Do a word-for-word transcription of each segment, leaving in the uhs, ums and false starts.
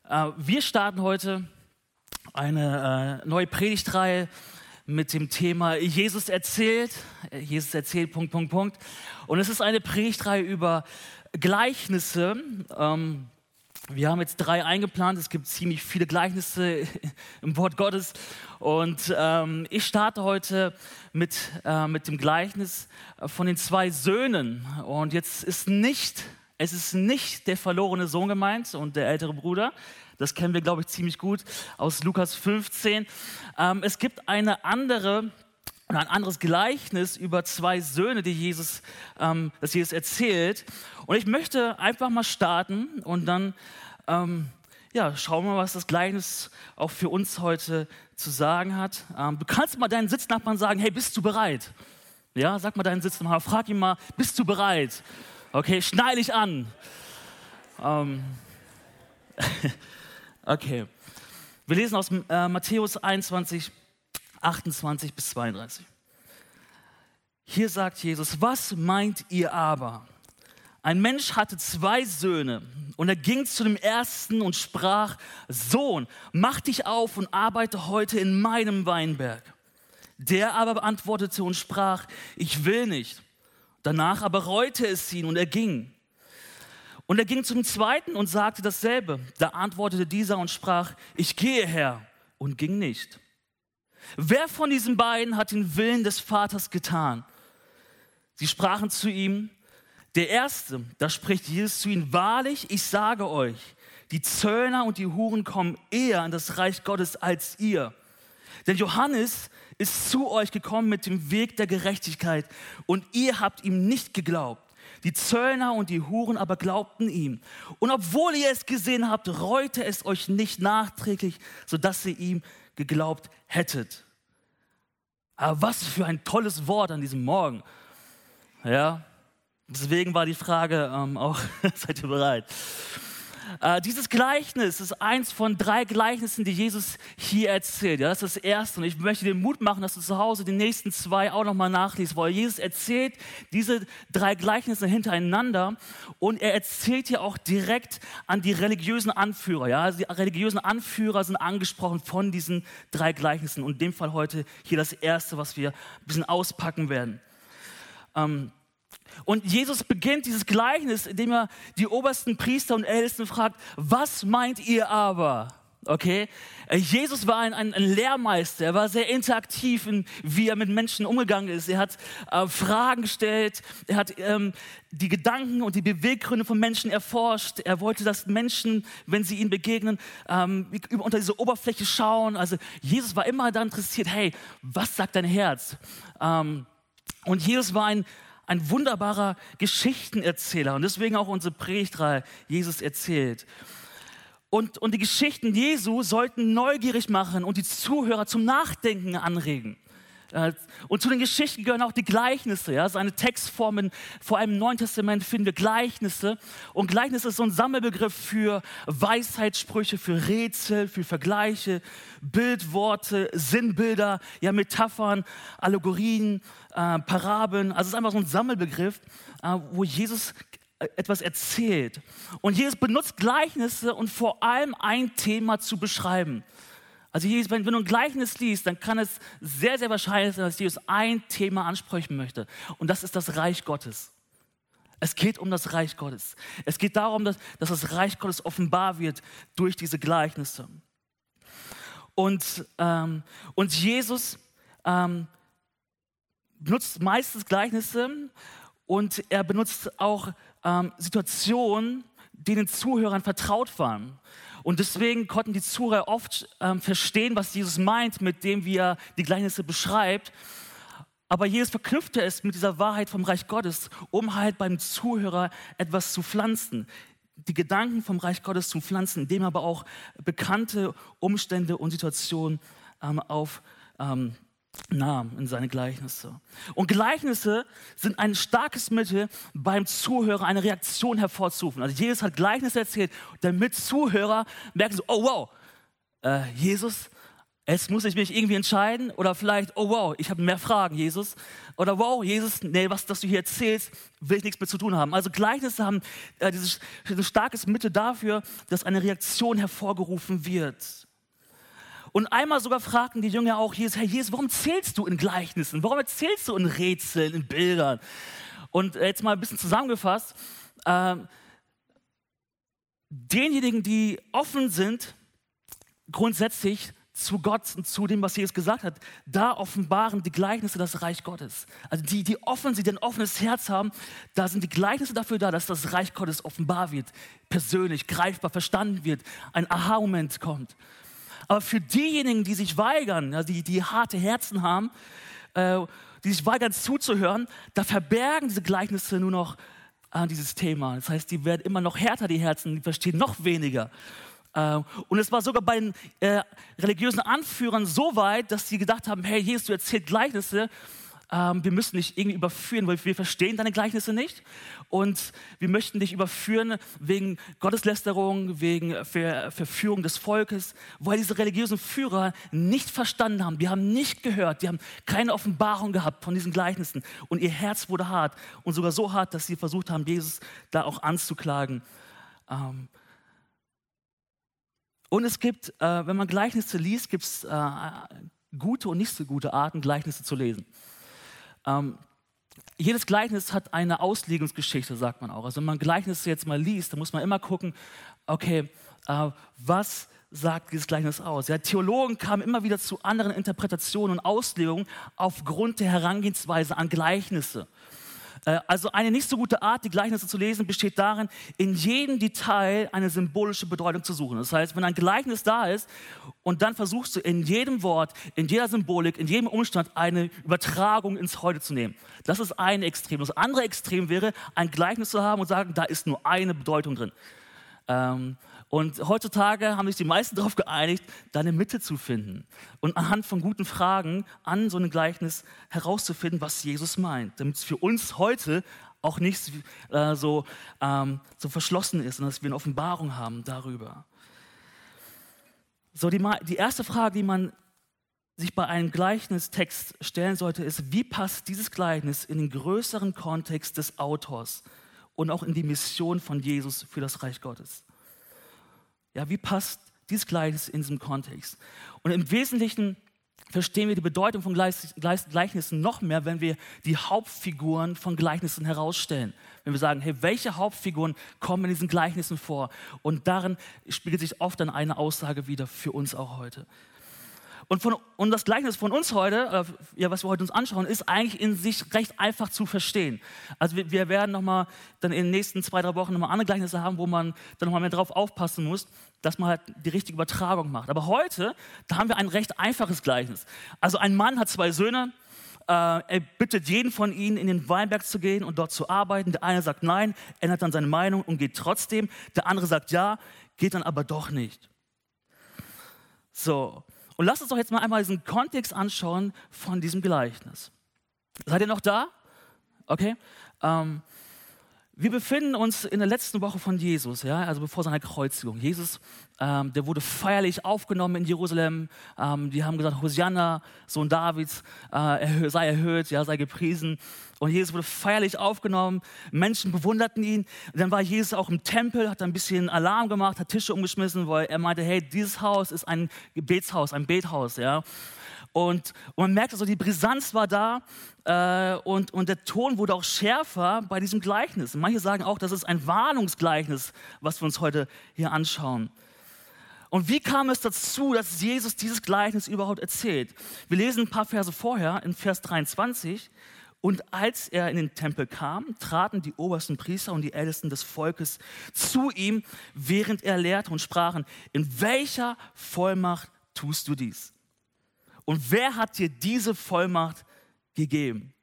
Äh, wir starten heute eine äh, neue Predigtreihe mit dem Thema Jesus erzählt. Jesus erzählt, Punkt, Punkt, Punkt. Und es ist eine Predigtreihe über Gleichnisse. Ähm, wir haben jetzt drei eingeplant. Es gibt ziemlich viele Gleichnisse im Wort Gottes. Und ähm, ich starte heute mit, äh, mit dem Gleichnis von den zwei Söhnen. Und jetzt ist nicht, es ist nicht der verlorene Sohn gemeint und der ältere Bruder. Das kennen wir, glaube ich, ziemlich gut aus Lukas fünfzehn. Ähm, es gibt eine andere, ein anderes Gleichnis über zwei Söhne, die Jesus, ähm, das Jesus erzählt. Und ich möchte einfach mal starten und dann ähm, ja, schauen wir mal, was das Gleichnis auch für uns heute zu sagen hat. Ähm, du kannst mal deinen Sitznachbarn sagen, hey, bist du bereit? Ja, sag mal deinen Sitznachbarn, frag ihn mal, bist du bereit? Okay, schnall dich an. Ähm, Okay, wir lesen aus äh, Matthäus einundzwanzig, achtundzwanzig bis zweiunddreißig. Hier sagt Jesus, was meint ihr aber? Ein Mensch hatte zwei Söhne und er ging zu dem ersten und sprach, Sohn, mach dich auf und arbeite heute in meinem Weinberg. Der aber beantwortete und sprach, ich will nicht. Danach aber reute es ihn und er ging. Und er ging zum zweiten und sagte dasselbe. Da antwortete dieser und sprach, ich gehe, Herr, und ging nicht. Wer von diesen beiden hat den Willen des Vaters getan? Sie sprachen zu ihm, der Erste. Da spricht Jesus zu ihnen, wahrlich, ich sage euch, die Zöllner und die Huren kommen eher in das Reich Gottes als ihr. Denn Johannes ist zu euch gekommen mit dem Weg der Gerechtigkeit und ihr habt ihm nicht geglaubt. Die Zöllner und die Huren aber glaubten ihm. Und obwohl ihr es gesehen habt, reute es euch nicht nachträglich, sodass ihr ihm geglaubt hättet. Aber was für ein tolles Wort an diesem Morgen. Ja, deswegen war die Frage ähm, auch, seid ihr bereit? Äh, dieses Gleichnis ist eins von drei Gleichnissen, die Jesus hier erzählt. Ja, das ist das erste. Und ich möchte dir Mut machen, dass du zu Hause die nächsten zwei auch nochmal nachliest, weil Jesus erzählt diese drei Gleichnisse hintereinander und er erzählt hier auch direkt an die religiösen Anführer. Ja, also die religiösen Anführer sind angesprochen von diesen drei Gleichnissen. Und in dem Fall heute hier das erste, was wir ein bisschen auspacken werden. Ähm, Und Jesus beginnt dieses Gleichnis, indem er die obersten Priester und Ältesten fragt, was meint ihr aber? Okay, Jesus war ein, ein, ein Lehrmeister, er war sehr interaktiv, in, wie er mit Menschen umgegangen ist. Er hat äh, Fragen gestellt, er hat ähm, die Gedanken und die Beweggründe von Menschen erforscht. Er wollte, dass Menschen, wenn sie ihm begegnen, ähm, unter diese Oberfläche schauen. Also Jesus war immer daran interessiert, hey, was sagt dein Herz? Ähm, und Jesus war ein Ein wunderbarer Geschichtenerzähler und deswegen auch unsere Predigtreihe, Jesus erzählt. Und, und die Geschichten Jesu sollten neugierig machen und die Zuhörer zum Nachdenken anregen. Und zu den Geschichten gehören auch die Gleichnisse. Ja? Seine Textformen, vor allem im Neuen Testament finden wir Gleichnisse. Und Gleichnis ist so ein Sammelbegriff für Weisheitssprüche, für Rätsel, für Vergleiche, Bildworte, Sinnbilder, ja, Metaphern, Allegorien, äh, Parabeln. Also es ist einfach so ein Sammelbegriff, äh, wo Jesus etwas erzählt. Und Jesus benutzt Gleichnisse und vor allem ein Thema zu beschreiben. Also Jesus, wenn, wenn du ein Gleichnis liest, dann kann es sehr, sehr wahrscheinlich sein, dass Jesus ein Thema ansprechen möchte. Und das ist das Reich Gottes. Es geht um das Reich Gottes. Es geht darum, dass, dass das Reich Gottes offenbar wird durch diese Gleichnisse. Und, ähm, und Jesus ähm, benutzt meistens Gleichnisse und er benutzt auch ähm, Situationen, die den Zuhörern vertraut waren. Und deswegen konnten die Zuhörer oft ähm, verstehen, was Jesus meint, mit dem, wie er die Gleichnisse beschreibt. Aber Jesus verknüpfte es mit dieser Wahrheit vom Reich Gottes, um halt beim Zuhörer etwas zu pflanzen. Die Gedanken vom Reich Gottes zu pflanzen, indem er aber auch bekannte Umstände und Situationen ähm, auf ähm, nahm in seine Gleichnisse. Und Gleichnisse sind ein starkes Mittel, beim Zuhörer eine Reaktion hervorzurufen. Also Jesus hat Gleichnisse erzählt, damit Zuhörer merken so, oh wow, äh, Jesus Jetzt muss ich mich irgendwie entscheiden oder vielleicht, oh wow, ich habe mehr Fragen, Jesus. Oder wow, Jesus, nee, was das du hier erzählst, will ich nichts mit zu tun haben. Also Gleichnisse haben äh, dieses, dieses starkes Mittel dafür, dass eine Reaktion hervorgerufen wird. Und einmal sogar fragten die Jünger auch Jesus, Herr Jesus, warum zählst du in Gleichnissen? Warum erzählst du in Rätseln, in Bildern? Und jetzt mal ein bisschen zusammengefasst, äh, denjenigen, die offen sind, grundsätzlich zu Gott und zu dem, was Jesus gesagt hat, da offenbaren die Gleichnisse das Reich Gottes. Also die, die offen sind, die ein offenes Herz haben, da sind die Gleichnisse dafür da, dass das Reich Gottes offenbar wird, persönlich, greifbar, verstanden wird, ein Aha-Moment kommt. Aber für diejenigen, die sich weigern, ja, die, die harte Herzen haben, äh, die sich weigern zuzuhören, da verbergen diese Gleichnisse nur noch äh, dieses Thema. Das heißt, die werden immer noch härter, die Herzen, die verstehen noch weniger. Und es war sogar bei den äh, religiösen Anführern so weit, dass sie gedacht haben, hey Jesus, du erzählst Gleichnisse, ähm, wir müssen dich irgendwie überführen, weil wir verstehen deine Gleichnisse nicht und wir möchten dich überführen wegen Gotteslästerung, wegen Ver Verführung des Volkes, weil diese religiösen Führer nicht verstanden haben, die haben nicht gehört, die haben keine Offenbarung gehabt von diesen Gleichnissen und ihr Herz wurde hart und sogar so hart, dass sie versucht haben, Jesus da auch anzuklagen. Ähm, Und es gibt, äh, wenn man Gleichnisse liest, gibt es äh, gute und nicht so gute Arten, Gleichnisse zu lesen. Ähm, jedes Gleichnis hat eine Auslegungsgeschichte, sagt man auch. Also wenn man Gleichnisse jetzt mal liest, dann muss man immer gucken, okay, äh, was sagt dieses Gleichnis aus? Ja, Theologen kamen immer wieder zu anderen Interpretationen und Auslegungen aufgrund der Herangehensweise an Gleichnisse. Also eine nicht so gute Art, die Gleichnisse zu lesen, besteht darin, in jedem Detail eine symbolische Bedeutung zu suchen. Das heißt, wenn ein Gleichnis da ist und dann versuchst du in jedem Wort, in jeder Symbolik, in jedem Umstand eine Übertragung ins Heute zu nehmen. Das ist ein Extrem. Das andere Extrem wäre, ein Gleichnis zu haben und sagen, da ist nur eine Bedeutung drin. Ähm, Und heutzutage haben sich die meisten darauf geeinigt, da eine Mitte zu finden und anhand von guten Fragen an so einem Gleichnis herauszufinden, was Jesus meint, damit es für uns heute auch nicht äh, so, ähm, so verschlossen ist und dass wir eine Offenbarung haben darüber. So, die, die erste Frage, die man sich bei einem Gleichnistext stellen sollte, ist, wie passt dieses Gleichnis in den größeren Kontext des Autors und auch in die Mission von Jesus für das Reich Gottes? Ja, wie passt dieses Gleichnis in diesem Kontext? Und im Wesentlichen verstehen wir die Bedeutung von Gleichnissen noch mehr, wenn wir die Hauptfiguren von Gleichnissen herausstellen. Wenn wir sagen, hey, welche Hauptfiguren kommen in diesen Gleichnissen vor? Und darin spiegelt sich oft dann eine Aussage wieder für uns auch heute. Und, von, und das Gleichnis von uns heute, äh, ja, was wir heute uns anschauen, ist eigentlich in sich recht einfach zu verstehen. Also wir, wir werden nochmal dann in den nächsten zwei, drei Wochen nochmal andere Gleichnisse haben, wo man dann nochmal mehr drauf aufpassen muss, dass man halt die richtige Übertragung macht. Aber heute, da haben wir ein recht einfaches Gleichnis. Also ein Mann hat zwei Söhne, äh, er bittet jeden von ihnen, in den Weinberg zu gehen und dort zu arbeiten. Der eine sagt nein, ändert dann seine Meinung und geht trotzdem. Der andere sagt ja, geht dann aber doch nicht. So. Und lasst uns doch jetzt mal einmal diesen Kontext anschauen von diesem Gleichnis. Seid ihr noch da? Okay. Ähm, wir befinden uns in der letzten Woche von Jesus, ja, also bevor seiner Kreuzigung. Jesus, ähm, der wurde feierlich aufgenommen in Jerusalem. Ähm, die haben gesagt, Hosianna, Sohn Davids, äh, sei erhöht, ja, sei gepriesen. Und Jesus wurde feierlich aufgenommen, Menschen bewunderten ihn. Und dann war Jesus auch im Tempel, hat ein bisschen Alarm gemacht, hat Tische umgeschmissen, weil er meinte, hey, dieses Haus ist ein Gebetshaus, ein Bethaus. Ja. Und, und man merkt also, die Brisanz war da äh, und, und der Ton wurde auch schärfer bei diesem Gleichnis. Und manche sagen auch, das ist ein Warnungsgleichnis, was wir uns heute hier anschauen. Und wie kam es dazu, dass Jesus dieses Gleichnis überhaupt erzählt? Wir lesen ein paar Verse vorher, in Vers dreiundzwanzig. Und als er in den Tempel kam, traten die obersten Priester und die Ältesten des Volkes zu ihm, während er lehrte und sprachen, in welcher Vollmacht tust du dies? Und wer hat dir diese Vollmacht gegeben?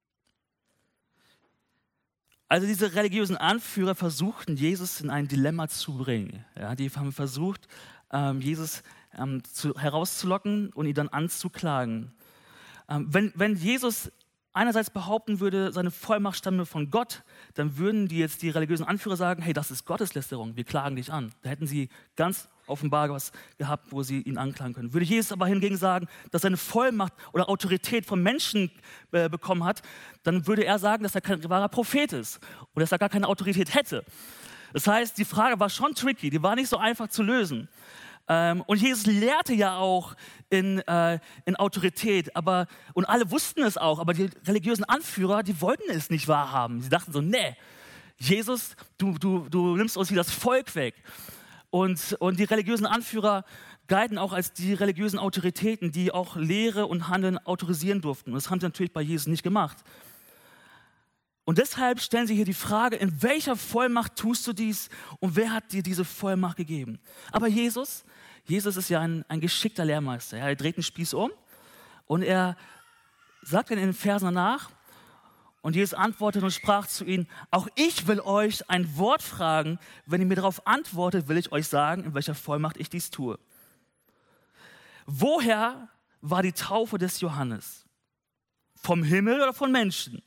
Also diese religiösen Anführer versuchten, Jesus in ein Dilemma zu bringen. Ja, die haben versucht, ähm, Jesus ähm, zu, herauszulocken und ihn dann anzuklagen. Ähm, wenn, wenn Jesus einerseits behaupten würde, seine Vollmacht stamme von Gott, dann würden die jetzt die religiösen Anführer sagen, hey, das ist Gotteslästerung, wir klagen dich an. Da hätten sie ganz offenbar was gehabt, wo sie ihn anklagen können. Würde Jesus aber hingegen sagen, dass seine Vollmacht oder Autorität vom Menschen äh, bekommen hat, dann würde er sagen, dass er kein wahrer Prophet ist oder dass er gar keine Autorität hätte. Das heißt, die Frage war schon tricky, die war nicht so einfach zu lösen. Ähm, und Jesus lehrte ja auch in, äh, in Autorität, aber, und alle wussten es auch, aber die religiösen Anführer, die wollten es nicht wahrhaben. Sie dachten so, nee, Jesus, du, du, du nimmst uns hier das Volk weg. Und, und die religiösen Anführer galten auch als die religiösen Autoritäten, die auch Lehre und Handeln autorisieren durften. Und das haben sie natürlich bei Jesus nicht gemacht. Und deshalb stellen sie hier die Frage, in welcher Vollmacht tust du dies und wer hat dir diese Vollmacht gegeben? Aber Jesus, Jesus ist ja ein, ein geschickter Lehrmeister. Er dreht den Spieß um und er sagt dann in den Versen danach, und Jesus antwortet und sprach zu ihnen, auch ich will euch ein Wort fragen, wenn ihr mir darauf antwortet, will ich euch sagen, in welcher Vollmacht ich dies tue. Woher war die Taufe des Johannes? Vom Himmel oder von Menschen?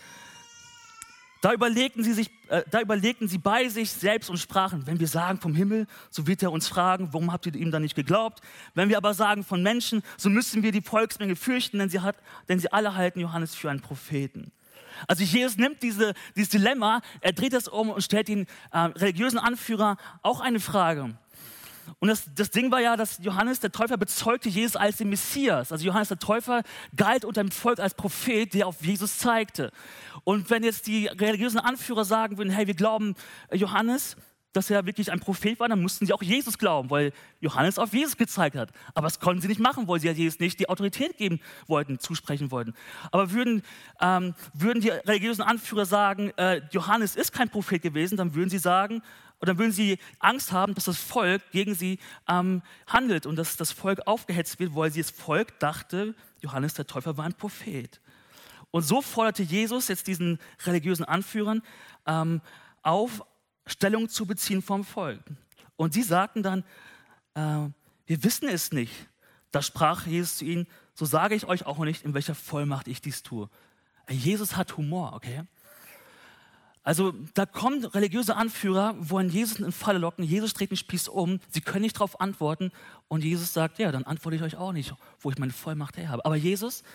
Da überlegten sie sich, äh, da überlegten sie bei sich selbst und sprachen, wenn wir sagen vom Himmel, so wird er uns fragen, warum habt ihr ihm dann nicht geglaubt? Wenn wir aber sagen von Menschen, so müssen wir die Volksmenge fürchten, denn sie, hat, denn sie alle halten Johannes für einen Propheten. Also Jesus nimmt diese, dieses Dilemma, er dreht das um und stellt den äh, religiösen Anführer auch eine Frage. Und das, das Ding war ja, dass Johannes der Täufer bezeugte Jesus als den Messias. Also Johannes der Täufer galt unter dem Volk als Prophet, der auf Jesus zeigte. Und wenn jetzt die religiösen Anführer sagen würden, hey, wir glauben Johannes, dass er wirklich ein Prophet war, dann mussten sie auch Jesus glauben, weil Johannes auf Jesus gezeigt hat. Aber das konnten sie nicht machen, weil sie ja Jesus nicht die Autorität geben wollten, zusprechen wollten. Aber würden, ähm, würden die religiösen Anführer sagen, äh, Johannes ist kein Prophet gewesen, dann würden sie sagen, oder dann würden sie Angst haben, dass das Volk gegen sie ähm, handelt und dass das Volk aufgehetzt wird, weil sie das Volk dachte, Johannes der Täufer war ein Prophet. Und so forderte Jesus jetzt diesen religiösen Anführern ähm, auf, Stellung zu beziehen vom Volk. Und sie sagten dann, äh, wir wissen es nicht. Da sprach Jesus zu ihnen, so sage ich euch auch nicht, in welcher Vollmacht ich dies tue. Jesus hat Humor, okay? Also da kommen religiöse Anführer, wollen Jesus in Falle locken, Jesus dreht den Spieß um, sie können nicht darauf antworten und Jesus sagt, ja, dann antworte ich euch auch nicht, wo ich meine Vollmacht her habe. Aber Jesus,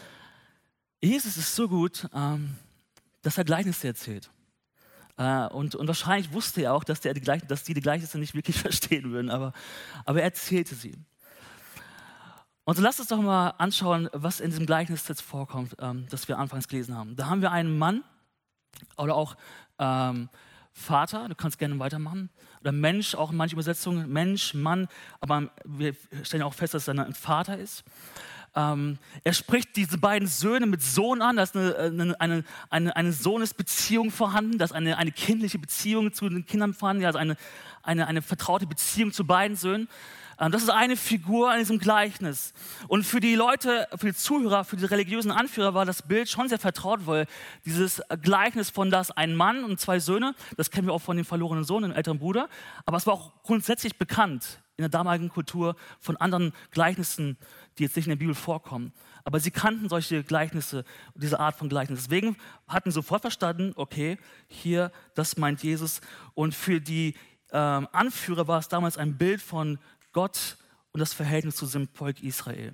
Jesus ist so gut, ähm, dass er Gleichnisse erzählt. Uh, und, und wahrscheinlich wusste er auch, dass, der die Gleich- dass die die Gleichnisse nicht wirklich verstehen würden, aber, aber er erzählte sie. Und so lasst uns doch mal anschauen, was in diesem Gleichnis jetzt vorkommt, ähm, das wir anfangs gelesen haben. Da haben wir einen Mann oder auch ähm, Vater, du kannst gerne weitermachen, oder Mensch, auch in manchen Übersetzungen, Mensch, Mann, aber wir stellen auch fest, dass er ein Vater ist. Ähm, er spricht diese beiden Söhne mit Sohn an, da ist eine, eine, eine, eine, eine Sohnesbeziehung vorhanden, da ist eine, eine kindliche Beziehung zu den Kindern vorhanden, also eine, eine, eine vertraute Beziehung zu beiden Söhnen. Ähm, das ist eine Figur in diesem Gleichnis. Und für die Leute, für die Zuhörer, für die religiösen Anführer war das Bild schon sehr vertraut, weil dieses Gleichnis von das ein Mann und zwei Söhne, das kennen wir auch von dem verlorenen Sohn, dem älteren Bruder, aber es war auch grundsätzlich bekannt in der damaligen Kultur von anderen Gleichnissen, die jetzt nicht in der Bibel vorkommen. Aber sie kannten solche Gleichnisse, diese Art von Gleichnissen. Deswegen hatten sie sofort verstanden, okay, hier, das meint Jesus. Und für die ähm, Anführer war es damals ein Bild von Gott und das Verhältnis zu dem Volk Israel.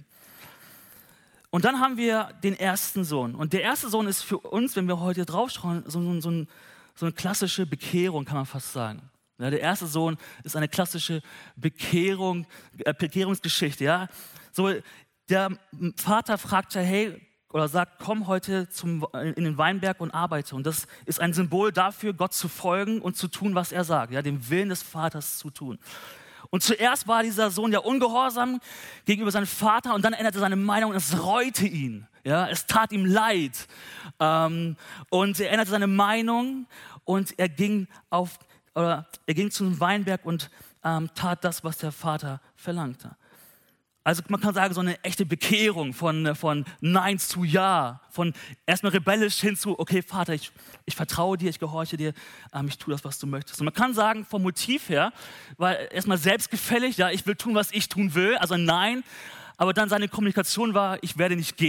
Und dann haben wir den ersten Sohn. Und der erste Sohn ist für uns, wenn wir heute draufschauen, so, so, so, ein, so eine klassische Bekehrung, kann man fast sagen. Ja, der erste Sohn ist eine klassische Bekehrung, äh, Bekehrungsgeschichte. Ja? So, der Vater fragt ja, hey, oder sagt, komm heute zum, in den Weinberg und arbeite. Und das ist ein Symbol dafür, Gott zu folgen und zu tun, was er sagt, ja, dem Willen des Vaters zu tun. Und zuerst war dieser Sohn ja ungehorsam gegenüber seinem Vater und dann änderte seine Meinung und es reute ihn. Ja, es tat ihm leid. Ähm, und er änderte seine Meinung und er ging auf Oder er ging zum Weinberg und ähm, tat das, was der Vater verlangte. Also man kann sagen, so eine echte Bekehrung von, von Nein zu Ja, von erstmal rebellisch hin zu, okay Vater, ich, ich vertraue dir, ich gehorche dir, ähm, ich tue das, was du möchtest. Und man kann sagen, vom Motiv her, war erstmal selbstgefällig, ja, ich will tun, was ich tun will, also ein Nein, aber dann seine Kommunikation war, ich werde nicht gehen,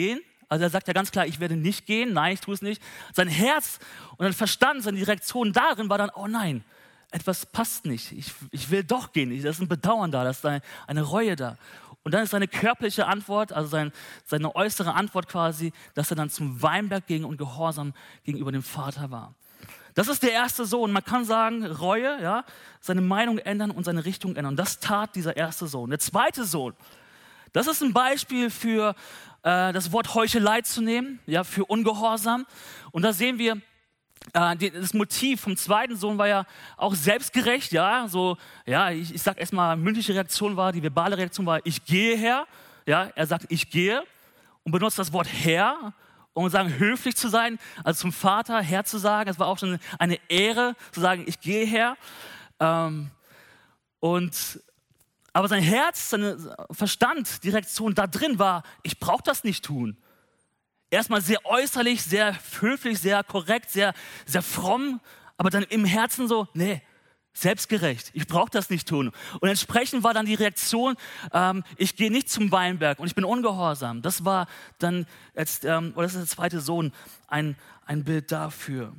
Also er sagt ja ganz klar, ich werde nicht gehen, nein, ich tue es nicht. Sein Herz und sein Verstand, seine Reaktion darin war dann, oh nein, etwas passt nicht, ich, ich will doch gehen. Da ist ein Bedauern da, da ist eine, eine Reue da. Und dann ist seine körperliche Antwort, also sein, seine äußere Antwort quasi, dass er dann zum Weinberg ging und gehorsam gegenüber dem Vater war. Das ist der erste Sohn. Man kann sagen, Reue, ja, seine Meinung ändern und seine Richtung ändern. Und das tat dieser erste Sohn. Der zweite Sohn, das ist ein Beispiel für äh, das Wort Heuchelei zu nehmen, ja, für Ungehorsam. Und da sehen wir, äh, die, das Motiv vom zweiten Sohn war ja auch selbstgerecht, ja, so, ja, ich, ich sag erstmal, mündliche Reaktion war, die verbale Reaktion war, ich gehe her, ja, er sagt, ich gehe und benutzt das Wort Herr, um sagen, höflich zu sein, also zum Vater Herr zu sagen. Es war auch schon eine Ehre, zu sagen, ich gehe her. Ähm, und, aber sein Herz, sein Verstand, die Reaktion da drin war, ich brauche das nicht tun. Erstmal sehr äußerlich, sehr höflich, sehr korrekt, sehr, sehr fromm, aber dann im Herzen so, nee, selbstgerecht, ich brauche das nicht tun. Und entsprechend war dann die Reaktion, ähm, ich gehe nicht zum Weinberg und ich bin ungehorsam. Das war dann, jetzt, ähm, oder das ist der zweite Sohn, ein, ein Bild dafür.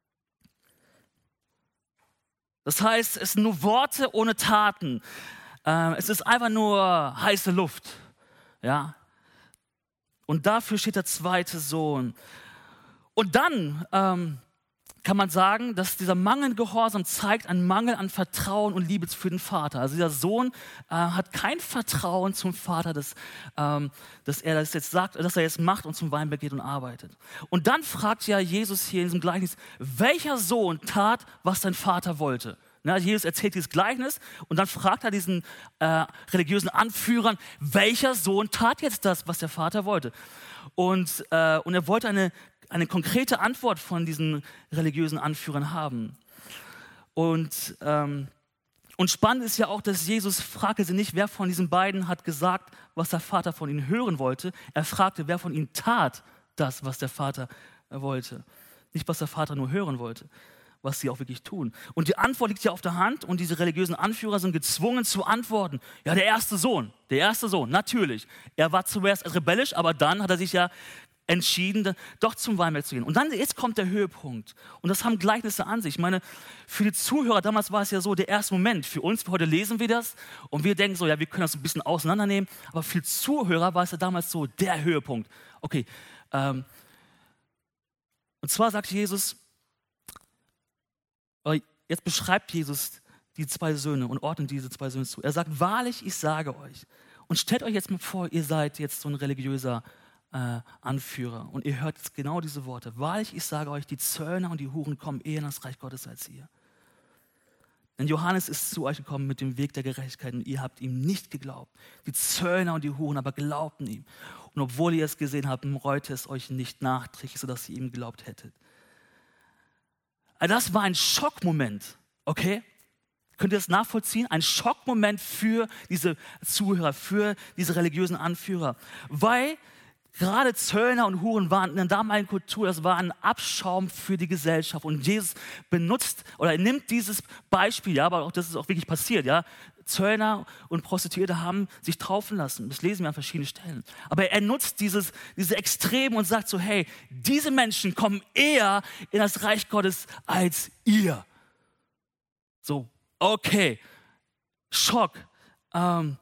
Das heißt, es sind nur Worte ohne Taten. Ähm, es ist einfach nur heiße Luft. Ja? Und dafür steht der zweite Sohn. Und dann ähm, kann man sagen, dass dieser mangelnde Gehorsam zeigt einen Mangel an Vertrauen und Liebe für den Vater. Also dieser Sohn äh, hat kein Vertrauen zum Vater, dass, ähm, dass er das jetzt sagt, dass er jetzt macht und zum Weinberg geht und arbeitet. Und dann fragt ja Jesus hier in diesem Gleichnis, welcher Sohn tat, was sein Vater wollte? Ja, Jesus erzählt dieses Gleichnis und dann fragt er diesen äh, religiösen Anführern, welcher Sohn tat jetzt das, was der Vater wollte? Und, äh, und er wollte eine eine konkrete Antwort von diesen religiösen Anführern haben. Und, ähm, und spannend ist ja auch, dass Jesus fragte sie nicht, wer von diesen beiden hat gesagt, was der Vater von ihnen hören wollte. Er fragte, wer von ihnen tat das, was der Vater wollte. Nicht, was der Vater nur hören wollte, was sie auch wirklich tun. Und die Antwort liegt ja auf der Hand und diese religiösen Anführer sind gezwungen zu antworten. Ja, der erste Sohn, der erste Sohn, natürlich. Er war zuerst rebellisch, aber dann hat er sich ja entschieden, doch zum Weinberg zu gehen. Und dann, jetzt kommt der Höhepunkt. Und das haben Gleichnisse an sich. Ich meine, für die Zuhörer, damals war es ja so der erste Moment. Für uns, für heute lesen wir das und wir denken so, ja, wir können das ein bisschen auseinandernehmen. Aber für die Zuhörer war es ja damals so der Höhepunkt. Okay, ähm, und zwar sagt Jesus, jetzt beschreibt Jesus die zwei Söhne und ordnet diese zwei Söhne zu. Er sagt, wahrlich, ich sage euch. Und stellt euch jetzt mal vor, ihr seid jetzt so ein religiöser Äh, Anführer. Und ihr hört jetzt genau diese Worte. Wahrlich, ich sage euch, die Zöllner und die Huren kommen eher in das Reich Gottes als ihr. Denn Johannes ist zu euch gekommen mit dem Weg der Gerechtigkeit und ihr habt ihm nicht geglaubt. Die Zöllner und die Huren aber glaubten ihm. Und obwohl ihr es gesehen habt, reute es euch nicht nachträglich, sodass ihr ihm geglaubt hättet. Also das war ein Schockmoment, okay? Könnt ihr das nachvollziehen? Ein Schockmoment für diese Zuhörer, für diese religiösen Anführer. Weil gerade Zöllner und Huren waren in der damaligen Kultur, das war ein Abschaum für die Gesellschaft. Und Jesus benutzt oder er nimmt dieses Beispiel, ja, aber auch das ist auch wirklich passiert, ja. Zöllner und Prostituierte haben sich taufen lassen. Das lesen wir an verschiedenen Stellen. Aber er nutzt dieses, diese Extreme und sagt so, hey, diese Menschen kommen eher in das Reich Gottes als ihr. So, okay, Schock. Ähm,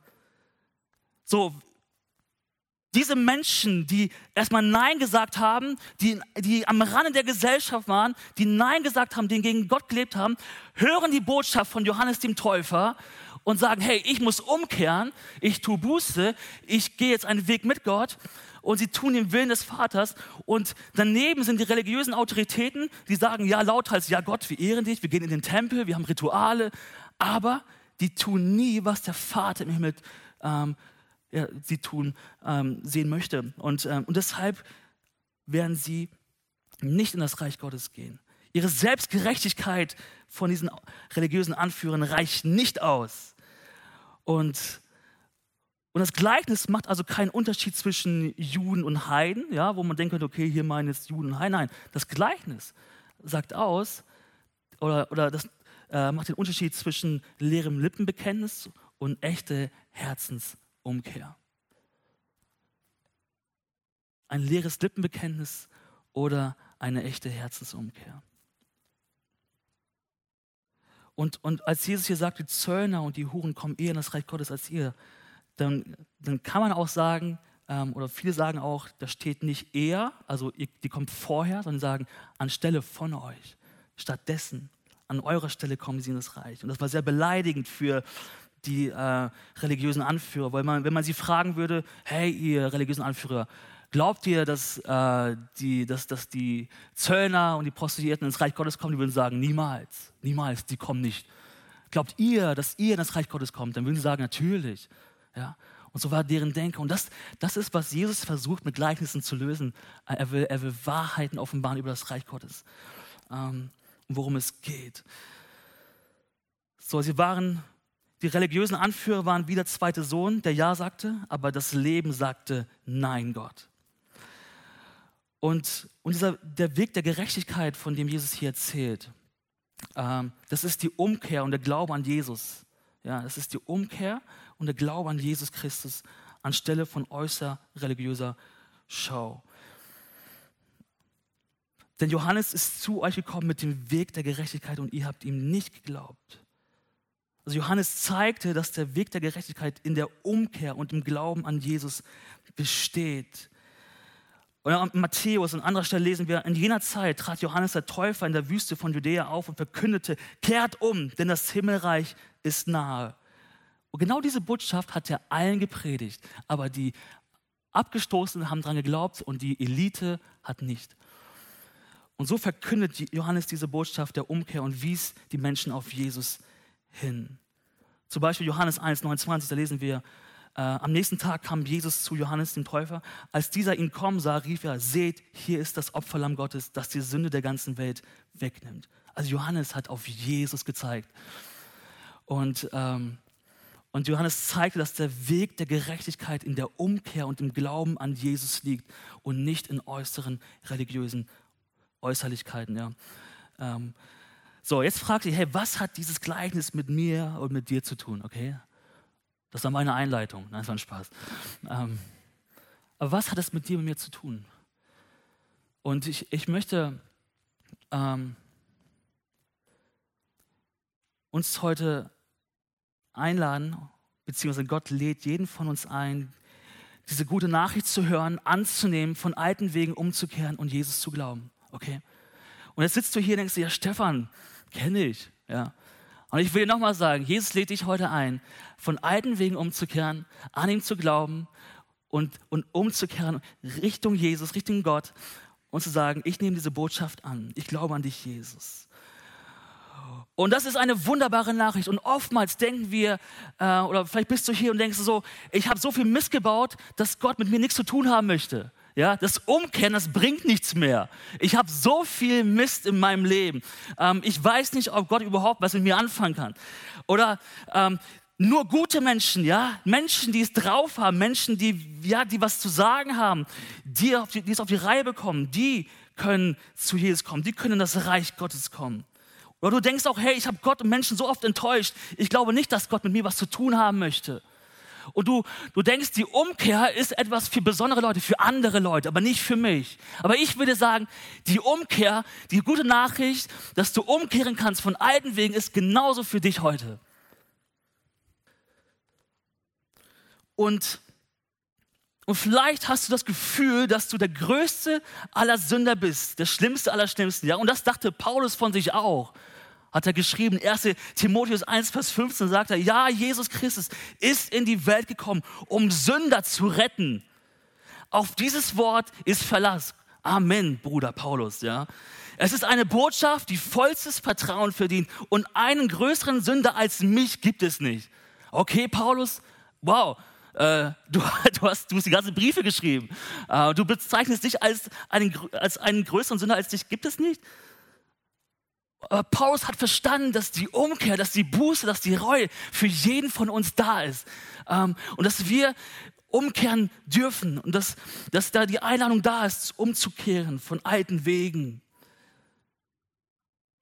so, diese Menschen, die erstmal Nein gesagt haben, die, die am Rande der Gesellschaft waren, die Nein gesagt haben, die gegen Gott gelebt haben, hören die Botschaft von Johannes dem Täufer und sagen, hey, ich muss umkehren, ich tue Buße, ich gehe jetzt einen Weg mit Gott und sie tun den Willen des Vaters. Und daneben sind die religiösen Autoritäten, die sagen, ja, lauthals, ja Gott, wir ehren dich, wir gehen in den Tempel, wir haben Rituale, aber die tun nie, was der Vater im Himmel ähm, ja, sie tun, ähm, sehen möchte. Und, ähm, und deshalb werden sie nicht in das Reich Gottes gehen. Ihre Selbstgerechtigkeit von diesen religiösen Anführern reicht nicht aus. Und, und das Gleichnis macht also keinen Unterschied zwischen Juden und Heiden, ja, wo man denkt, okay, hier meinen jetzt Juden und Heiden. Nein, das Gleichnis sagt aus, oder, oder das äh, macht den Unterschied zwischen leerem Lippenbekenntnis und echte Herzensumkehr. ein leeres Lippenbekenntnis oder eine echte Herzensumkehr. Und, und als Jesus hier sagt, die Zöllner und die Huren kommen eher in das Reich Gottes als ihr, dann, dann kann man auch sagen, ähm, oder viele sagen auch, da steht nicht eher, also ihr, die kommt vorher, sondern sagen, anstelle von euch. Stattdessen, an eurer Stelle kommen sie in das Reich. Und das war sehr beleidigend für die äh, religiösen Anführer, weil man, wenn man sie fragen würde, hey, ihr religiösen Anführer, glaubt ihr, dass, äh, die, dass, dass die Zöllner und die Prostituierten ins Reich Gottes kommen? Die würden sagen, niemals, niemals, die kommen nicht. Glaubt ihr, dass ihr in das Reich Gottes kommt? Dann würden sie sagen, natürlich. Ja? Und so war deren Denken. Und das, das ist, was Jesus versucht, mit Gleichnissen zu lösen. Er will, er will Wahrheiten offenbaren über das Reich Gottes, ähm, worum es geht. So, sie waren, die religiösen Anführer waren wie der zweite Sohn, der Ja sagte, aber das Leben sagte, nein, Gott. Und, und dieser, der Weg der Gerechtigkeit, von dem Jesus hier erzählt, ähm, das ist die Umkehr und der Glaube an Jesus. Ja, das ist die Umkehr und der Glaube an Jesus Christus anstelle von äußer religiöser Schau. Denn Johannes ist zu euch gekommen mit dem Weg der Gerechtigkeit und ihr habt ihm nicht geglaubt. Also Johannes zeigte, dass der Weg der Gerechtigkeit in der Umkehr und im Glauben an Jesus besteht. Und an Matthäus, an anderer Stelle lesen wir, in jener Zeit trat Johannes der Täufer in der Wüste von Judäa auf und verkündete, kehrt um, denn das Himmelreich ist nahe. Und genau diese Botschaft hat er allen gepredigt, aber die Abgestoßenen haben daran geglaubt und die Elite hat nicht. Und so verkündet Johannes diese Botschaft der Umkehr und wies die Menschen auf Jesus hin. Zum Beispiel Johannes eins neunundzwanzig, da lesen wir, Äh, am nächsten Tag kam Jesus zu Johannes, dem Täufer. Als dieser ihn kommen sah, rief er, seht, hier ist das Opferlamm Gottes, das die Sünde der ganzen Welt wegnimmt. Also Johannes hat auf Jesus gezeigt. Und, ähm, und Johannes zeigte, dass der Weg der Gerechtigkeit in der Umkehr und im Glauben an Jesus liegt und nicht in äußeren religiösen Äußerlichkeiten. Ja. Ähm, so, jetzt fragt ihr, hey, was hat dieses Gleichnis mit mir und mit dir zu tun? Okay? Das war meine Einleitung. Nein, das war ein Spaß. Ähm, aber was hat es mit dir und mir zu tun? Und ich, ich möchte ähm, uns heute einladen, beziehungsweise Gott lädt jeden von uns ein, diese gute Nachricht zu hören, anzunehmen, von alten Wegen umzukehren und Jesus zu glauben. Okay? Und jetzt sitzt du hier und denkst dir, ja Stefan, kenne ich. Ja. Und ich will dir nochmal sagen, Jesus lädt dich heute ein, von alten Wegen umzukehren, an ihm zu glauben und, und umzukehren Richtung Jesus, Richtung Gott und zu sagen, ich nehme diese Botschaft an, ich glaube an dich, Jesus. Und das ist eine wunderbare Nachricht. Und oftmals denken wir, äh, oder vielleicht bist du hier und denkst so, ich habe so viel Mist gebaut, dass Gott mit mir nichts zu tun haben möchte. Ja, das Umkehren, das bringt nichts mehr. Ich habe so viel Mist in meinem Leben. Ähm, ich weiß nicht, ob Gott überhaupt was mit mir anfangen kann. Oder ähm, nur gute Menschen, ja, Menschen, die es drauf haben, Menschen, die, ja, die was zu sagen haben, die, auf die, die es auf die Reihe bekommen, die können zu Jesus kommen, die können in das Reich Gottes kommen. Oder du denkst auch, hey, ich habe Gott und Menschen so oft enttäuscht. Ich glaube nicht, dass Gott mit mir was zu tun haben möchte. Und du, du denkst, die Umkehr ist etwas für besondere Leute, für andere Leute, aber nicht für mich. Aber ich würde sagen, die Umkehr, die gute Nachricht, dass du umkehren kannst von alten Wegen, ist genauso für dich heute. Und, und vielleicht hast du das Gefühl, dass du der größte aller Sünder bist, der schlimmste aller Schlimmsten. Ja? Und das dachte Paulus von sich auch. Hat er geschrieben, erster Timotheus eins, Vers fünfzehn, sagt er, ja, Jesus Christus ist in die Welt gekommen, um Sünder zu retten. Auf dieses Wort ist Verlass. Amen, Bruder Paulus. Ja. Es ist eine Botschaft, die vollstes Vertrauen verdient und einen größeren Sünder als mich gibt es nicht. Okay, Paulus, wow, äh, du, du, hast, du hast die ganzen Briefe geschrieben. Äh, du bezeichnest dich als einen, als einen größeren Sünder als dich gibt es nicht. Aber Paulus hat verstanden, dass die Umkehr, dass die Buße, dass die Reue für jeden von uns da ist. Ähm, und dass wir umkehren dürfen und dass, dass da die Einladung da ist, umzukehren von alten Wegen.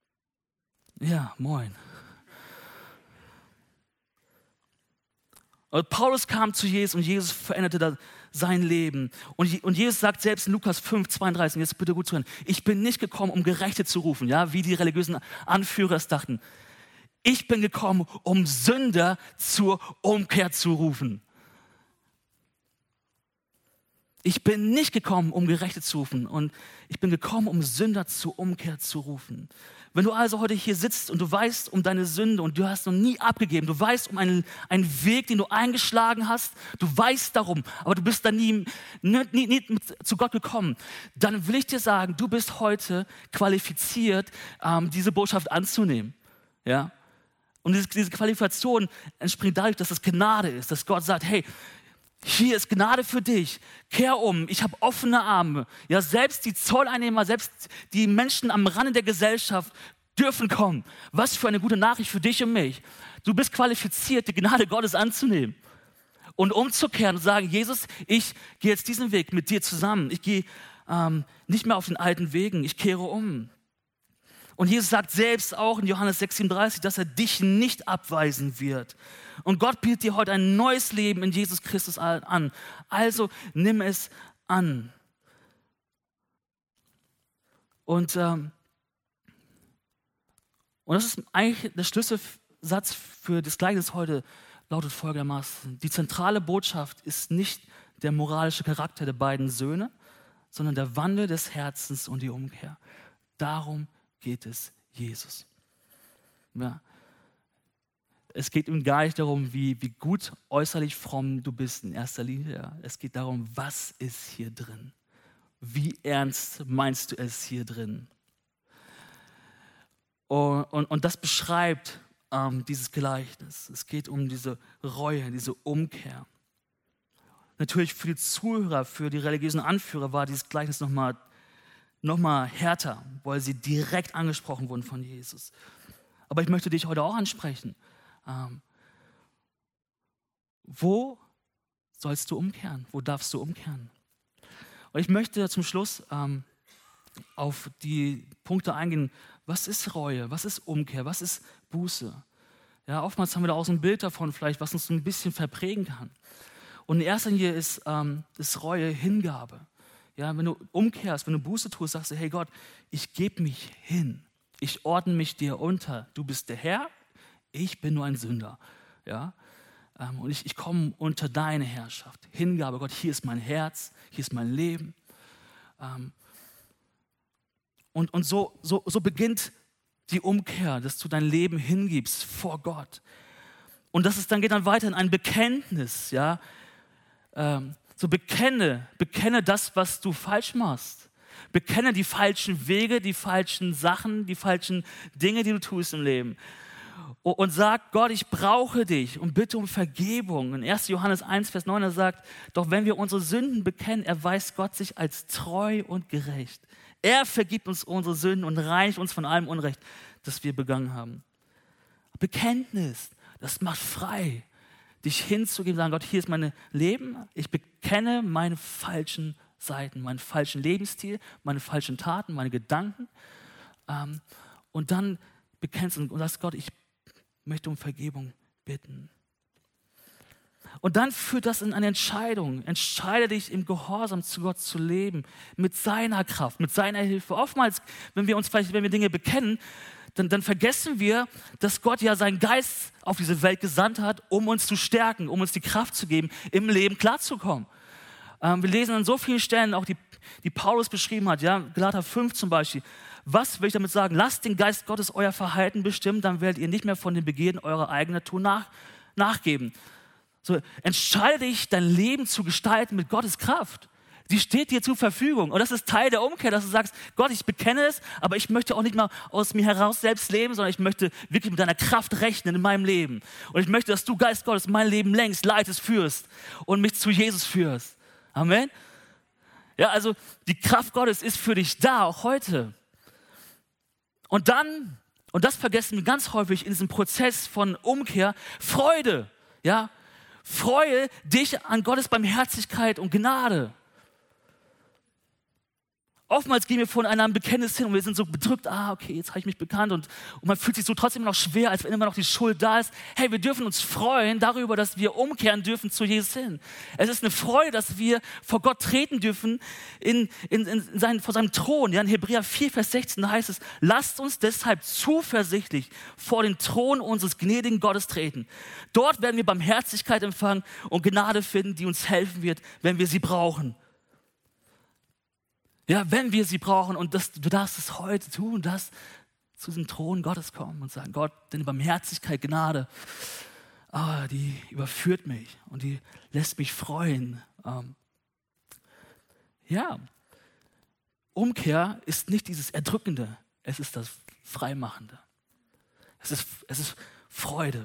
Ja, moin. Und Paulus kam zu Jesus und Jesus veränderte da sein Leben. Und, und Jesus sagt selbst in Lukas fünf, zweiunddreißig, jetzt bitte gut zuhören, ich bin nicht gekommen, um Gerechte zu rufen, ja, wie die religiösen Anführer es dachten. Ich bin gekommen, um Sünder zur Umkehr zu rufen. Ich bin nicht gekommen, um Gerechte zu rufen, und ich bin gekommen, um Sünder zur Umkehr zu rufen. Wenn du also heute hier sitzt und du weißt um deine Sünde und du hast noch nie abgegeben, du weißt um einen, einen Weg, den du eingeschlagen hast, du weißt darum, aber du bist da nie, nie, nie, nie zu Gott gekommen, dann will ich dir sagen, du bist heute qualifiziert, ähm, diese Botschaft anzunehmen. Ja? Und diese, diese Qualifikation entspringt dadurch, dass es Gnade ist, dass Gott sagt, hey, hier ist Gnade für dich, kehr um, ich habe offene Arme. Ja, selbst die Zolleinnehmer, selbst die Menschen am Rande der Gesellschaft dürfen kommen. Was für eine gute Nachricht für dich und mich. Du bist qualifiziert, die Gnade Gottes anzunehmen und umzukehren und sagen, Jesus, ich gehe jetzt diesen Weg mit dir zusammen. Ich gehe ähm, nicht mehr auf den alten Wegen, ich kehre um. Und Jesus sagt selbst auch in Johannes sechs, siebenunddreißig, dass er dich nicht abweisen wird. Und Gott bietet dir heute ein neues Leben in Jesus Christus an. Also nimm es an. Und, ähm, und das ist eigentlich der Schlüsselsatz für das Gleichnis heute, lautet folgendermaßen. Die zentrale Botschaft ist nicht der moralische Charakter der beiden Söhne, sondern der Wandel des Herzens und die Umkehr. Darum geht es Jesus. Ja. Es geht ihm gar nicht darum, wie, wie gut äußerlich fromm du bist in erster Linie. Ja. Es geht darum, was ist hier drin? Wie ernst meinst du es hier drin? Und, und, und das beschreibt ähm, dieses Gleichnis. Es geht um diese Reue, diese Umkehr. Natürlich für die Zuhörer, für die religiösen Anführer war dieses Gleichnis nochmal noch mal härter, weil sie direkt angesprochen wurden von Jesus. Aber ich möchte dich heute auch ansprechen. Ähm, wo sollst du umkehren? Wo darfst du umkehren? Und ich möchte zum Schluss ähm, auf die Punkte eingehen. Was ist Reue? Was ist Umkehr? Was ist Buße? Ja, oftmals haben wir da auch so ein Bild davon, vielleicht, was uns ein bisschen verprägen kann. Und in erster Linie ist, ähm, ist Reue Hingabe. Ja, wenn du umkehrst, wenn du Buße tust, sagst du, hey Gott, ich gebe mich hin. Ich ordne mich dir unter. Du bist der Herr, ich bin nur ein Sünder. Ja? Ähm, und ich, ich komme unter deine Herrschaft. Hingabe, Gott, hier ist mein Herz, hier ist mein Leben. Ähm, und und so, so, so beginnt die Umkehr, dass du dein Leben hingibst vor Gott. Und das ist, dann geht dann weiter in ein Bekenntnis. Ja? Ähm, so bekenne, bekenne das, was du falsch machst. Bekenne die falschen Wege, die falschen Sachen, die falschen Dinge, die du tust im Leben. Und sag, Gott, ich brauche dich und bitte um Vergebung. In erster Johannes eins, Vers neun, er sagt, doch wenn wir unsere Sünden bekennen, erweist Gott sich als treu und gerecht. Er vergibt uns unsere Sünden und reinigt uns von allem Unrecht, das wir begangen haben. Bekenntnis, das macht frei, dich hinzugeben, sagen, Gott, hier ist mein Leben, ich bekenne meine falschen Seiten, meinen falschen Lebensstil, meine falschen Taten, meine Gedanken. Ähm, und dann bekennst du und sagst, Gott, ich möchte um Vergebung bitten. Und dann führt das in eine Entscheidung. Entscheide dich, im Gehorsam zu Gott zu leben, mit seiner Kraft, mit seiner Hilfe. Oftmals, wenn wir uns vielleicht, wenn wir Dinge bekennen, dann, dann vergessen wir, dass Gott ja seinen Geist auf diese Welt gesandt hat, um uns zu stärken, um uns die Kraft zu geben, im Leben klarzukommen. Ähm, wir lesen an so vielen Stellen, auch die, die Paulus beschrieben hat, ja, Galater fünf zum Beispiel. Was will ich damit sagen? Lasst den Geist Gottes euer Verhalten bestimmen, dann werdet ihr nicht mehr von den Begierden eurer eigenen Natur nach, nachgeben. So, entscheide dich, dein Leben zu gestalten mit Gottes Kraft. Sie steht dir zur Verfügung. Und das ist Teil der Umkehr, dass du sagst, Gott, ich bekenne es, aber ich möchte auch nicht mal aus mir heraus selbst leben, sondern ich möchte wirklich mit deiner Kraft rechnen in meinem Leben. Und ich möchte, dass du, Geist Gottes, mein Leben längst, leitest, führst und mich zu Jesus führst. Amen. Ja, also die Kraft Gottes ist für dich da, auch heute. Und dann, und das vergessen wir ganz häufig in diesem Prozess von Umkehr, Freude. Ja, freue dich an Gottes Barmherzigkeit und Gnade. Oftmals gehen wir von einem Bekenntnis hin und wir sind so bedrückt, ah, okay, jetzt habe ich mich bekannt und, und man fühlt sich so trotzdem noch schwer, als wenn immer noch die Schuld da ist. Hey, wir dürfen uns freuen darüber, dass wir umkehren dürfen zu Jesus hin. Es ist eine Freude, dass wir vor Gott treten dürfen in, in, in seinen, vor seinem Thron. Ja, in Hebräer vier, Vers sechzehn heißt es, lasst uns deshalb zuversichtlich vor den Thron unseres gnädigen Gottes treten. Dort werden wir Barmherzigkeit empfangen und Gnade finden, die uns helfen wird, wenn wir sie brauchen. Ja, wenn wir sie brauchen und das, du darfst es heute tun, dass zu diesem Thron Gottes kommen und sagen, Gott, deine Barmherzigkeit, Gnade, ah, die überführt mich und die lässt mich freuen. Ähm, ja, Umkehr ist nicht dieses Erdrückende, es ist das Freimachende. Es ist, es ist Freude.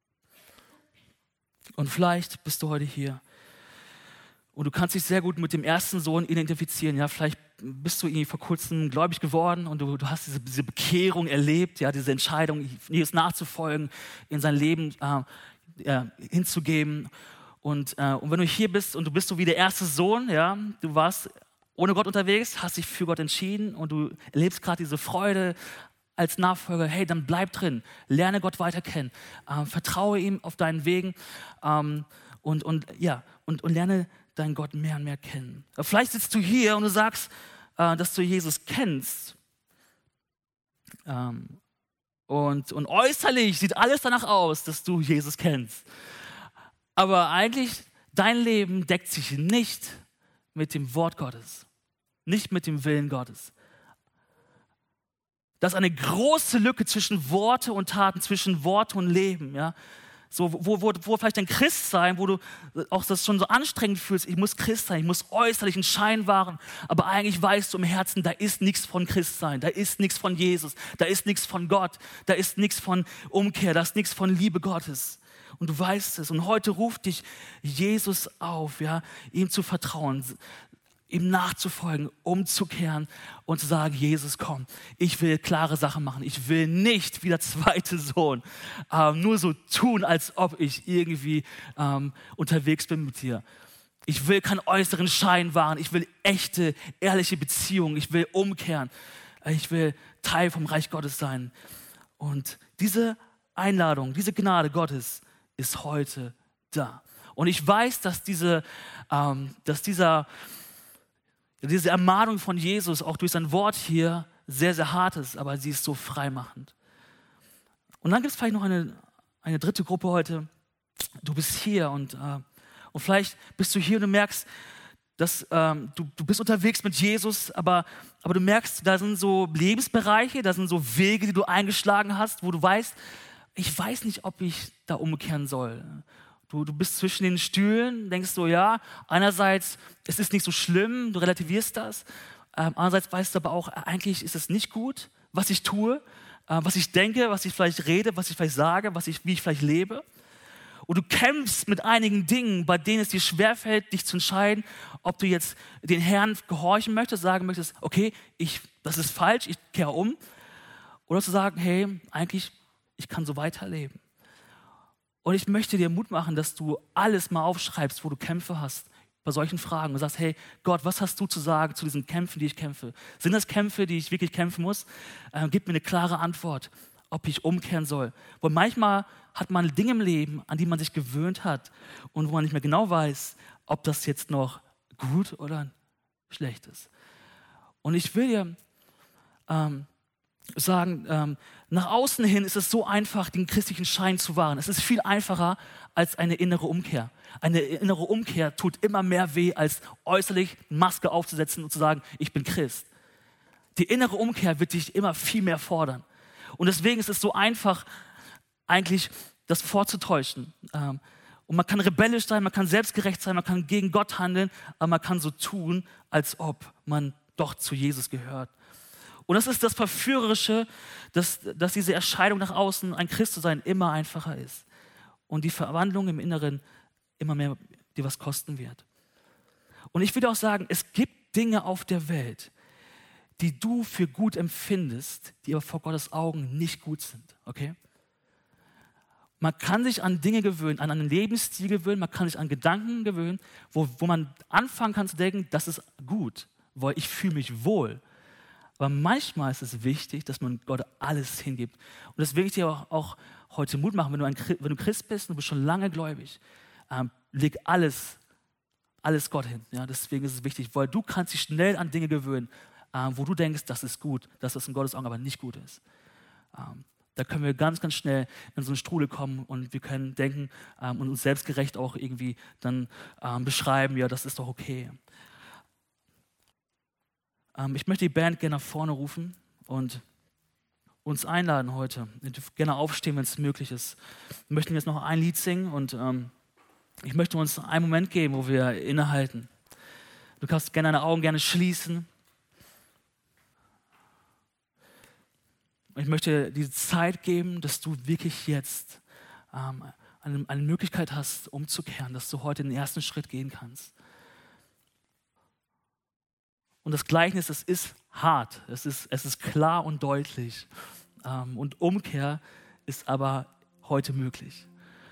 Und vielleicht bist du heute hier und du kannst dich sehr gut mit dem ersten Sohn identifizieren. Ja, vielleicht bist du irgendwie vor kurzem gläubig geworden und du, du hast diese, diese Bekehrung erlebt, ja, diese Entscheidung, Jesus nachzufolgen, in sein Leben äh, ja, hinzugeben. Und, äh, und wenn du hier bist und du bist so wie der erste Sohn, ja, du warst ohne Gott unterwegs, hast dich für Gott entschieden und du erlebst gerade diese Freude als Nachfolger, hey, dann bleib drin, lerne Gott weiter kennen, äh, vertraue ihm auf deinen Wegen ähm, und, und, ja, und, und lerne deinen Gott mehr und mehr kennen. Vielleicht sitzt du hier und du sagst, äh, dass du Jesus kennst. Ähm, und, und äußerlich sieht alles danach aus, dass du Jesus kennst. Aber eigentlich, dein Leben deckt sich nicht mit dem Wort Gottes, nicht mit dem Willen Gottes. Da ist eine große Lücke zwischen Worte und Taten, zwischen Worte und Leben, ja. So, wo, wo, wo vielleicht ein Christ sein, wo du auch das schon so anstrengend fühlst, ich muss Christ sein, ich muss äußerlich einen Schein wahren, aber eigentlich weißt du im Herzen, da ist nichts von Christsein, da ist nichts von Jesus, da ist nichts von Gott, da ist nichts von Umkehr, da ist nichts von Liebe Gottes. Und du weißt es. Und heute ruft dich Jesus auf, ja, ihm zu vertrauen, ihm nachzufolgen, umzukehren und zu sagen, Jesus, komm, ich will klare Sachen machen. Ich will nicht wie der zweite Sohn ähm, nur so tun, als ob ich irgendwie ähm, unterwegs bin mit dir. Ich will keinen äußeren Schein wahren. Ich will echte, ehrliche Beziehungen. Ich will umkehren. Ich will Teil vom Reich Gottes sein. Und diese Einladung, diese Gnade Gottes ist heute da. Und ich weiß, dass, diese, ähm, dass dieser Diese Ermahnung von Jesus, auch durch sein Wort hier, sehr, sehr hart ist, aber sie ist so freimachend. Und dann gibt es vielleicht noch eine, eine dritte Gruppe heute. Du bist hier und, äh, und vielleicht bist du hier und du merkst, dass ähm, du, du bist unterwegs mit Jesus, aber, aber du merkst, da sind so Lebensbereiche, da sind so Wege, die du eingeschlagen hast, wo du weißt, ich weiß nicht, ob ich da umkehren soll. Du, du bist zwischen den Stühlen, denkst so, ja, einerseits, es ist nicht so schlimm, du relativierst das. Ähm, andererseits weißt du aber auch, eigentlich ist es nicht gut, was ich tue, äh, was ich denke, was ich vielleicht rede, was ich vielleicht sage, was ich, wie ich vielleicht lebe. Und du kämpfst mit einigen Dingen, bei denen es dir schwerfällt, dich zu entscheiden, ob du jetzt den Herrn gehorchen möchtest, sagen möchtest, okay, ich, das ist falsch, ich kehre um. Oder zu sagen, hey, eigentlich, ich kann so weiterleben. Und ich möchte dir Mut machen, dass du alles mal aufschreibst, wo du Kämpfe hast, bei solchen Fragen. Und sagst, hey, Gott, was hast du zu sagen zu diesen Kämpfen, die ich kämpfe? Sind das Kämpfe, die ich wirklich kämpfen muss? Äh, gib mir eine klare Antwort, ob ich umkehren soll. Weil manchmal hat man Dinge im Leben, an die man sich gewöhnt hat und wo man nicht mehr genau weiß, ob das jetzt noch gut oder schlecht ist. Und ich will dir ähm, sagen, ähm, nach außen hin ist es so einfach, den christlichen Schein zu wahren. Es ist viel einfacher als eine innere Umkehr. Eine innere Umkehr tut immer mehr weh, als äußerlich eine Maske aufzusetzen und zu sagen, ich bin Christ. Die innere Umkehr wird dich immer viel mehr fordern. Und deswegen ist es so einfach, eigentlich das vorzutäuschen. Ähm, und man kann rebellisch sein, man kann selbstgerecht sein, man kann gegen Gott handeln, aber man kann so tun, als ob man doch zu Jesus gehört. Und das ist das Verführerische, dass, dass diese Erscheinung nach außen, ein Christ zu sein, immer einfacher ist. Und die Verwandlung im Inneren immer mehr dir was kosten wird. Und ich würde auch sagen, es gibt Dinge auf der Welt, die du für gut empfindest, die aber vor Gottes Augen nicht gut sind. Okay? Man kann sich an Dinge gewöhnen, an einen Lebensstil gewöhnen, man kann sich an Gedanken gewöhnen, wo, wo man anfangen kann zu denken, das ist gut. weil ich fühle mich wohl. Aber manchmal ist es wichtig, dass man Gott alles hingibt. Und das will ich dir auch, auch heute Mut machen, wenn du, ein, wenn du Christ bist und du bist schon lange gläubig, ähm, leg alles, alles Gott hin. Ja? Deswegen ist es wichtig, weil du kannst dich schnell an Dinge gewöhnen, ähm, wo du denkst, das ist gut, dass das in Gottes Augen aber nicht gut ist. Ähm, Da können wir ganz, ganz schnell in so eine Strudel kommen und wir können denken ähm, und uns selbstgerecht auch irgendwie dann ähm, beschreiben, ja, das ist doch okay. Ähm, ich möchte die Band gerne nach vorne rufen und uns einladen heute. Wir dürfen gerne aufstehen, wenn es möglich ist. Wir möchten jetzt noch ein Lied singen und ähm, ich möchte uns einen Moment geben, wo wir innehalten. Du kannst gerne deine Augen gerne schließen. Ich möchte diese Zeit geben, dass du wirklich jetzt ähm, eine, eine Möglichkeit hast, umzukehren, dass du heute den ersten Schritt gehen kannst. Und das Gleichnis, es ist hart, es ist, es ist klar und deutlich. Ähm, und Umkehr ist aber heute möglich.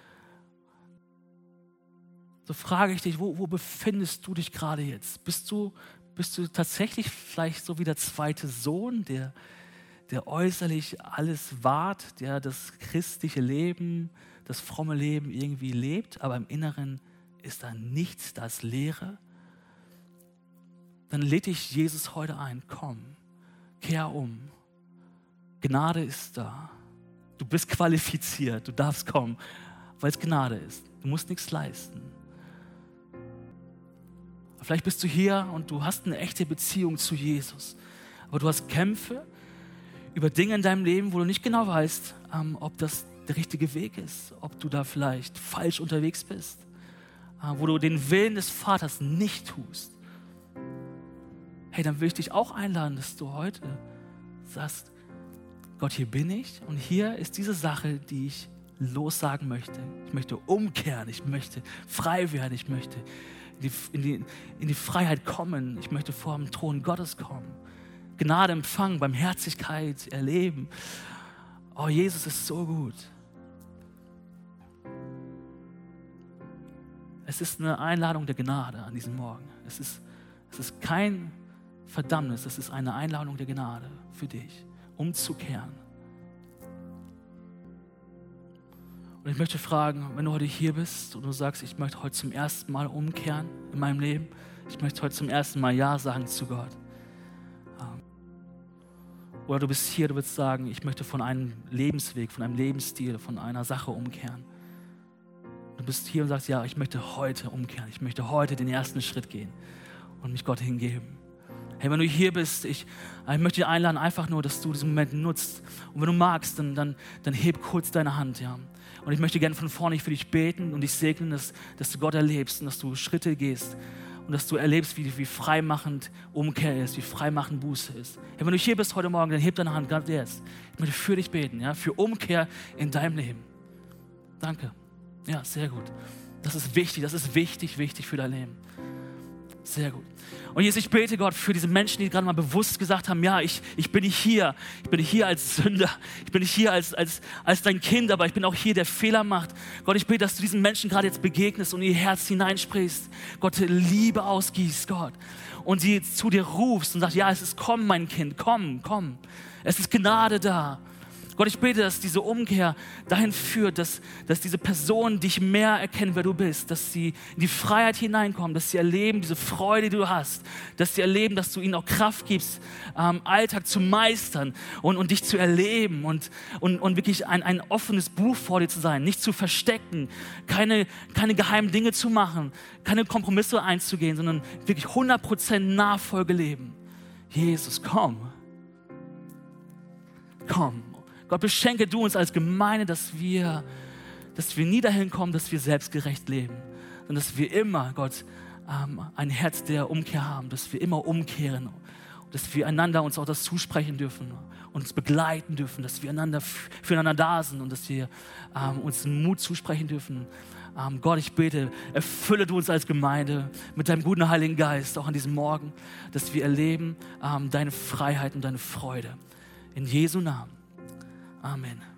So frage ich dich, wo, wo befindest du dich gerade jetzt? Bist du, bist du tatsächlich vielleicht so wie der zweite Sohn, der der äußerlich alles wahrt, der das christliche Leben, das fromme Leben irgendwie lebt, aber im Inneren ist da nichts, da ist Leere, dann lädt dich Jesus heute ein, komm, kehr um. Gnade ist da. Du bist qualifiziert, du darfst kommen, weil es Gnade ist. Du musst nichts leisten. Vielleicht bist du hier und du hast eine echte Beziehung zu Jesus, aber du hast Kämpfe über Dinge in deinem Leben, wo du nicht genau weißt, ähm, ob das der richtige Weg ist, ob du da vielleicht falsch unterwegs bist, äh, wo du den Willen des Vaters nicht tust. Hey, dann will ich dich auch einladen, dass du heute sagst, Gott, hier bin ich und hier ist diese Sache, die ich lossagen möchte. Ich möchte umkehren, ich möchte frei werden, ich möchte in die, in die, in die Freiheit kommen, ich möchte vor dem Thron Gottes kommen. Gnade empfangen, Barmherzigkeit erleben. Oh, Jesus ist so gut. Es ist eine Einladung der Gnade an diesem Morgen. Es ist, es ist kein Verdammnis, es ist eine Einladung der Gnade für dich, umzukehren. Und ich möchte fragen, wenn du heute hier bist und du sagst, ich möchte heute zum ersten Mal umkehren in meinem Leben, ich möchte heute zum ersten Mal Ja sagen zu Gott. Oder du bist hier, du willst sagen, ich möchte von einem Lebensweg, von einem Lebensstil, von einer Sache umkehren. Du bist hier und sagst, ja, ich möchte heute umkehren. Ich möchte heute den ersten Schritt gehen und mich Gott hingeben. Hey, wenn du hier bist, ich, ich möchte dich einladen, einfach nur, dass du diesen Moment nutzt. Und wenn du magst, dann, dann, dann heb kurz deine Hand. Ja. Und ich möchte gerne von vorne für dich beten und dich segnen, dass, dass du Gott erlebst und dass du Schritte gehst. Und dass du erlebst, wie, wie freimachend Umkehr ist, wie freimachend Buße ist. Ja, wenn du hier bist heute Morgen, dann heb deine Hand ganz jetzt. Ich möchte für dich beten, ja, für Umkehr in deinem Leben. Danke. Ja, sehr gut. Das ist wichtig, das ist wichtig, wichtig für dein Leben. Sehr gut. Und Jesus, ich bete Gott für diese Menschen, die gerade mal bewusst gesagt haben, ja, ich, ich bin nicht hier, ich bin nicht hier als Sünder, ich bin nicht hier als, als, als dein Kind, aber ich bin auch hier, der Fehler macht. Gott, ich bete, dass du diesen Menschen gerade jetzt begegnest und in ihr Herz hineinsprichst. Gott, Liebe ausgießt, Gott. Und sie zu dir rufst und sagst, ja, es ist, komm, mein Kind, komm, komm. Es ist Gnade da. Gott, ich bete, dass diese Umkehr dahin führt, dass, dass diese Personen dich mehr erkennen, wer du bist, dass sie in die Freiheit hineinkommen, dass sie erleben diese Freude, die du hast, dass sie erleben, dass du ihnen auch Kraft gibst, ähm, Alltag zu meistern und, und dich zu erleben und, und, und wirklich ein, ein offenes Buch vor dir zu sein, nicht zu verstecken, keine, keine geheimen Dinge zu machen, keine Kompromisse einzugehen, sondern wirklich hundert Prozent Nachfolge leben. Jesus, komm. Komm. Gott, beschenke du uns als Gemeinde, dass wir, dass wir nie dahin kommen, dass wir selbstgerecht leben, sondern dass wir immer, Gott, ähm, ein Herz der Umkehr haben, dass wir immer umkehren, dass wir einander uns auch das zusprechen dürfen und uns begleiten dürfen, dass wir einander, füreinander da sind und dass wir ähm, uns Mut zusprechen dürfen. Ähm, Gott, ich bete, erfülle du uns als Gemeinde mit deinem guten Heiligen Geist, auch an diesem Morgen, dass wir erleben ähm, deine Freiheit und deine Freude. In Jesu Namen. Amen.